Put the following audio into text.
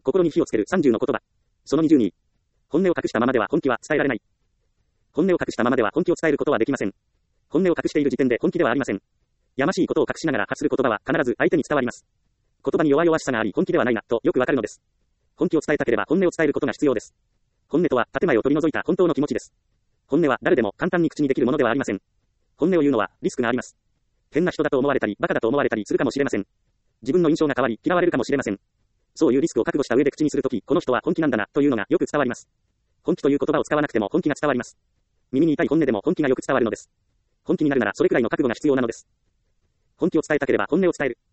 心に火をつける30の言葉。その20に。本音を隠したままでは本気は伝えられない。本音を隠したままでは本気を伝えることはできません。本音を隠している時点で本気ではありません。やましいことを隠しながら発する言葉は必ず相手に伝わります。言葉に弱々しさがあり本気ではないな、とよくわかるのです。本気を伝えたければ本音を伝えることが必要です。本音とは建前を取り除いた本当の気持ちです。本音は誰でも簡単に口にできるものではありません。本音を言うのはリスクがあります。変な人だと思われたり、バカだと思われたりするかもしれません。自分の印象が変わり、嫌われるかもしれません。そういうリスクを覚悟した上で口にするとき、この人は本気なんだな、というのがよく伝わります。本気という言葉を使わなくても本気が伝わります。耳に痛い本音でも本気がよく伝わるのです。本気になるならそれくらいの覚悟が必要なのです。本気を伝えたければ本音を伝える。